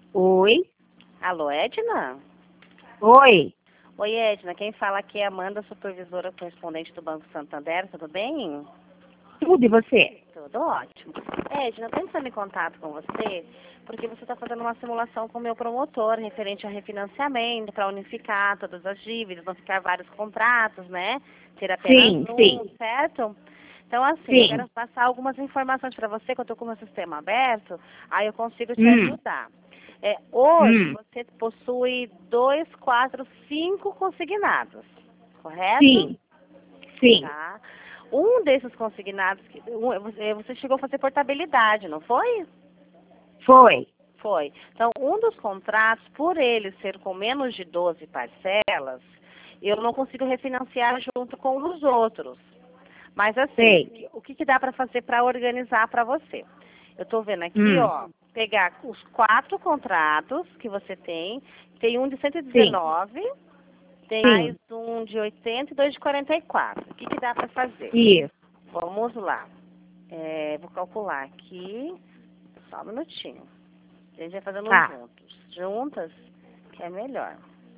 Oi? Alô, Edna? Oi? Oi, Edna. Quem fala aqui é Amanda, supervisora correspondente do Banco Santander. Tudo bem? Tudo e você? Tudo ótimo. Edna, estou entrando em contato com você porque você está fazendo uma simulação com o meu promotor referente a refinanciamento para unificar todas as dívidas, não ficar vários contratos, né? Ter apenas Sim. certo? Então, assim, eu Sim. quero passar algumas informações para você, que eu estou com o meu sistema aberto, aí eu consigo te Hum. ajudar. Hoje, Hum. você possui 2, 4, 5 consignados, correto? Sim. Sim. Tá. Um desses consignados, você chegou a fazer portabilidade, não foi? Foi. Foi. Então, um dos contratos, por ele ser com menos de 12 parcelas, eu não consigo refinanciar junto com os outros. Mas assim, Sei. o que, que dá para fazer para organizar para você? Eu estou vendo aqui, Hum. ó, pegar os 4 contratos que você tem um de Sim. 119, tem mais Sim. um de 80 e dois de 44. O que, que dá para fazer? Isso. Vamos lá. Vou calcular aqui, só um minutinho. A gente vai fazendo Tá. juntos. Juntas, que é melhor.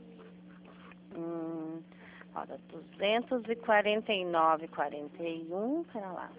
Olha, 249,41, pera lá.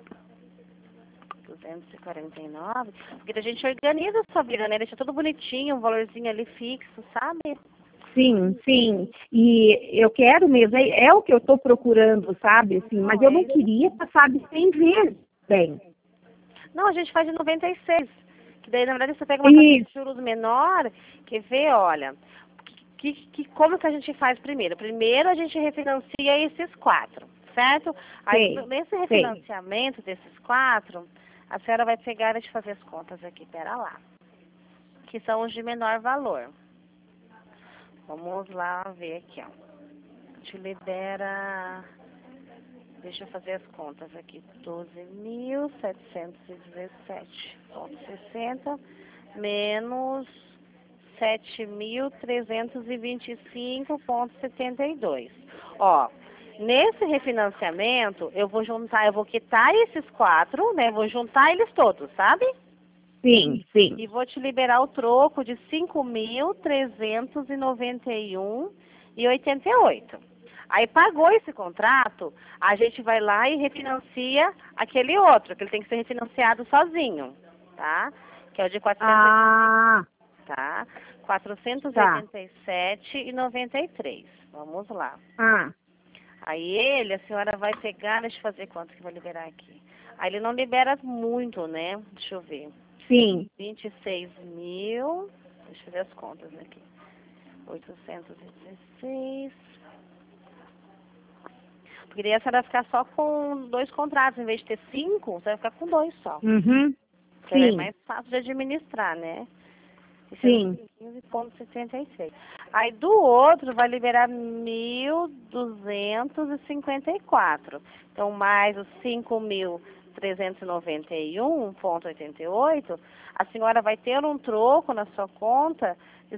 249, porque a gente organiza a sua vida, né? Deixa tudo bonitinho, um valorzinho ali fixo, sabe? Sim. E eu quero mesmo, é o que eu estou procurando, sabe? Assim, mas eu não queria passar de 100 vezes. Bem. Não, a gente faz de 96. Que daí, na verdade, você pega uma taxa de Isso. juros menor, que vê, olha, como que a gente faz primeiro? Primeiro a gente refinancia esses 4, certo? Aí, Sei. nesse Sei. refinanciamento desses 4, a senhora vai pegar, deixa eu fazer as contas aqui, pera lá. Que são os de menor valor. Vamos lá ver aqui, ó. Te libera, deixa eu fazer as contas aqui, 12.717,60 menos 7.325,72. Ó, nesse refinanciamento, eu vou quitar esses 4, né? Vou juntar eles todos, sabe? Sim. E vou te liberar o troco de 5.391,88. Aí pagou esse contrato, a gente vai lá e refinancia aquele outro, que ele tem que ser refinanciado sozinho, tá? Que é o de 400, Ah, tá? tá. 487,93. Vamos lá. Ah, Aí a senhora vai pegar, deixa eu fazer quanto que vai liberar aqui. Aí ele não libera muito, né? Deixa eu ver. sim. 26 mil, deixa eu fazer as contas aqui. 816. Porque daí a senhora vai ficar só com 2 contratos, em vez de ter 5, você vai ficar com 2 só. Uhum. Que é Sim. mais fácil de administrar, né? Esse é Sim. 15,76. Aí do outro vai liberar 1.254. Então, mais os 5.391,88, a senhora vai ter um troco na sua conta de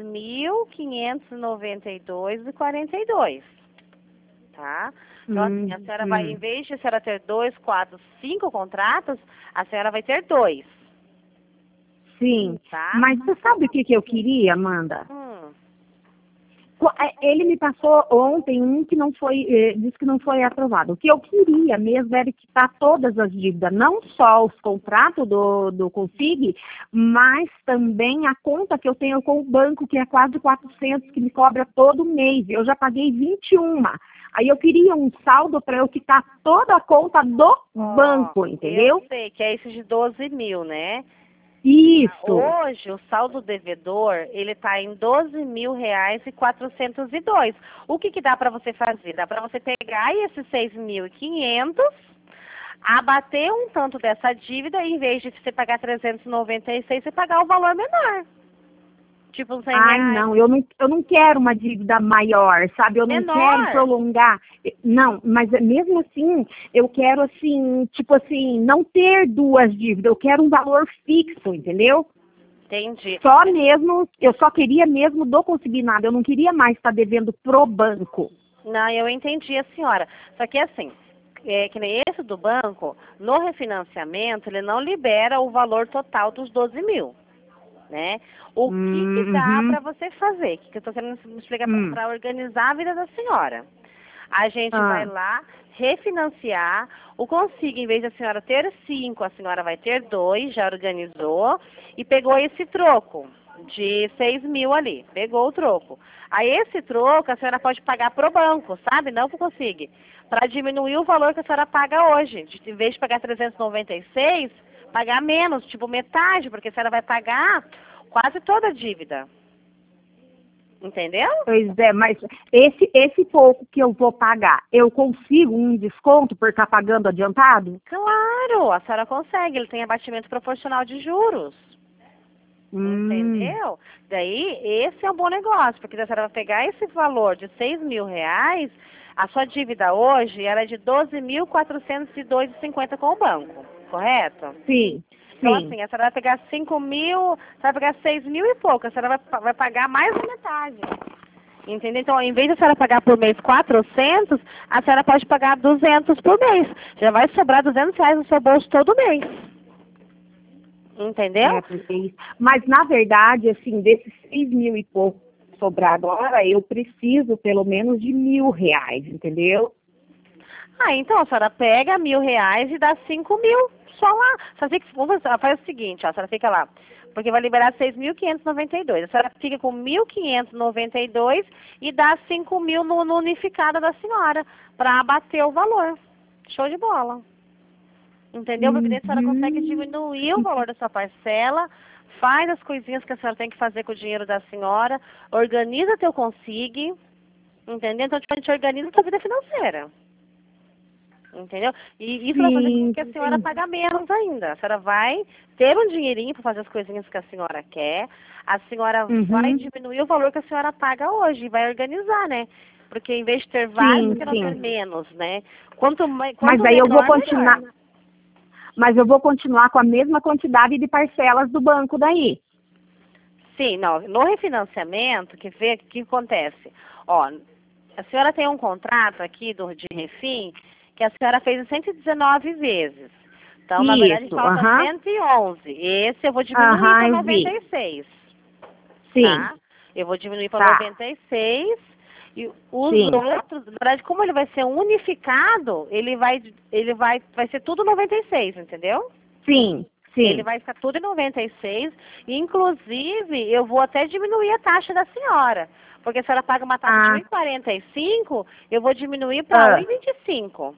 6.592,42. Tá? Então, assim, a senhora vai, em Hum. vez de a senhora ter 2, 4, 5 contratos, a senhora vai ter 2, Sim. tá? Mas você sabe o que eu queria, Amanda? Hum. Ele me passou ontem um que não foi, disse que não foi aprovado. O que eu queria mesmo era quitar todas as dívidas, não só os contratos do Config, mas também a conta que eu tenho com o banco, que é quase 400, que me cobra todo mês. Eu já paguei 21. Aí eu queria um saldo para eu quitar toda a conta do banco, entendeu? Eu sei que é esse de 12 mil, né? Isso. Hoje, o saldo devedor, ele está em R$ 12.402. O que dá para você fazer? Dá para você pegar esses 6.500, abater um tanto dessa dívida, e em vez de você pagar 396, você pagar o valor menor. Tipo uns Ai, R$ 100. não, eu não quero uma dívida maior, sabe? Eu não quero Menor? prolongar. Não, mas mesmo assim, eu quero assim, tipo assim, não ter duas dívidas, eu quero um valor fixo, entendeu? Entendi. Só mesmo, eu só queria mesmo do consignado, eu não queria mais estar devendo pro banco. Não, eu entendi a senhora. Só que assim, que nem esse do banco, no refinanciamento, ele não libera o valor total dos 12 mil. né? O que dá para você fazer? Que eu tô querendo explicar para organizar a vida da senhora. A gente vai lá, refinanciar. O Consigo, em vez da senhora ter 5, a senhora vai ter 2, já organizou. E pegou esse troco de 6 mil ali. Pegou o troco. Aí esse troco a senhora pode pagar pro banco, sabe? Não pro Consigo. Para diminuir o valor que a senhora paga hoje. Em vez de pagar 396, pagar menos, tipo metade, porque a senhora vai pagar quase toda a dívida. Entendeu? Pois é, mas esse pouco que eu vou pagar, eu consigo um desconto por estar pagando adiantado? Claro, a senhora consegue. Ele tem abatimento proporcional de juros. Entendeu? Daí, esse é um bom negócio, porque a senhora vai pegar esse valor de 6 mil reais, a sua dívida hoje ela é de 12.402,50 com o banco, correto? Sim. Então, assim, a senhora vai pegar 5 mil, vai pegar 6 mil e pouco, a senhora vai pagar mais da metade. Entendeu? Então, em vez de a senhora pagar por mês 400, a senhora pode pagar 200 por mês. Já vai sobrar 200 reais no seu bolso todo mês. Entendeu? Mas, na verdade, assim, desses 6 mil e pouco sobrar agora, eu preciso pelo menos de R$1.000, entendeu? Ah, então a senhora pega R$1.000 e dá 5 mil. Só lá. Faz o seguinte, ó, a senhora fica lá. Porque vai liberar 6.592. A senhora fica com 1.592 e dá 5 mil no unificado da senhora, para abater o valor. Show de bola. Entendeu? Porque daí a senhora consegue diminuir o valor da sua parcela, faz as coisinhas que a senhora tem que fazer com o dinheiro da senhora, organiza teu Consigo, entendeu? Então a gente organiza a sua vida financeira. Entendeu? E isso vai fazer com que a senhora pague menos ainda. A senhora vai ter um dinheirinho para fazer as coisinhas que a senhora quer. A senhora vai diminuir o valor que a senhora paga hoje e vai organizar, né? Porque em vez de ter vários, porque não ter menos, né? Quanto mais, mas aí eu vou continuar. Melhor. Mas eu vou continuar com a mesma quantidade de parcelas do banco daí. Sim, não. No refinanciamento, o que acontece? Ó, a senhora tem um contrato aqui de refim que a senhora fez em 119 vezes. Então, na verdade, falta 111. Esse eu vou diminuir para 96. Sim. Tá? Eu vou diminuir para 96. E os outros, na verdade, como ele vai ser unificado, vai ser tudo 96, entendeu? Sim. Ele vai ficar tudo em 96. Inclusive, eu vou até diminuir a taxa da senhora. Porque a senhora paga uma taxa de 1,45, eu vou diminuir para 1,25.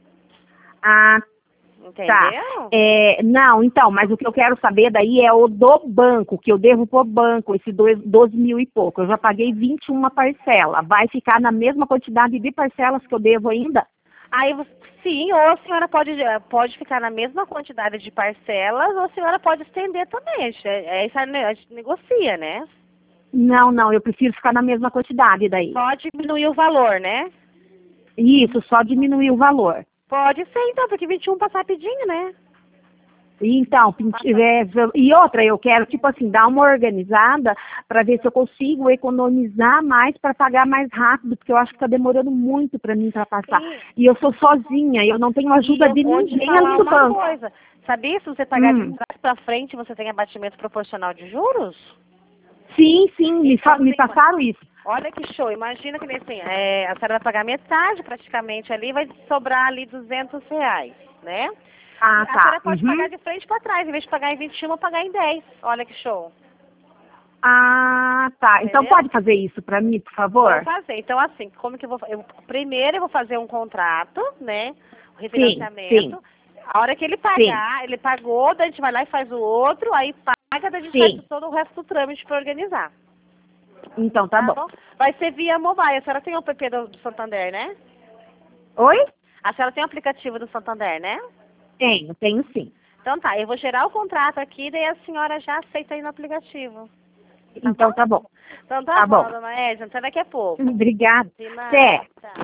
Entendeu? Tá. Não, então, mas o que eu quero saber daí é o do banco, que eu devo pro banco, esse 12 mil e pouco. Eu já paguei 21 parcela. Vai ficar na mesma quantidade de parcelas que eu devo ainda? Aí, sim, ou a senhora pode ficar na mesma quantidade de parcelas, ou a senhora pode estender também. A gente negocia, né? Não, eu preciso ficar na mesma quantidade daí. Só diminuir o valor, né? Isso, só diminuir o valor. Pode ser, então, porque 21 passa rapidinho, né? Então, e outra, eu quero, tipo assim, dar uma organizada para ver se eu consigo economizar mais para pagar mais rápido, porque eu acho que está demorando muito para mim para passar. E eu sou sozinha, eu não tenho ajuda de ninguém além do banco. Coisa. Sabia se você pagar de trás para frente, você tem abatimento proporcional de juros? Sim, me passaram isso. Olha que show, imagina que assim, a senhora vai pagar metade praticamente ali, vai sobrar ali R$200, né? A senhora pode pagar de frente para trás, em vez de pagar em 21, pagar em 10. Olha que show. Tá. Entendeu? Então pode fazer isso para mim, por favor? Vou fazer. Então assim, como que eu vou fazer? Primeiro eu vou fazer um contrato, né? O refinanciamento. Sim. A hora que ele pagar, ele pagou, daí a gente vai lá e faz o outro, aí paga, daí a gente faz todo o resto do trâmite para organizar. Então tá bom. Vai ser via mobile. A senhora tem o app do Santander, né? Oi? A senhora tem o aplicativo do Santander, né? Tenho sim. Então tá, eu vou gerar o contrato aqui, daí a senhora já aceita aí no aplicativo. Então tá bom. Então tá bom, dona Edna, até daqui a pouco. Obrigada. Até.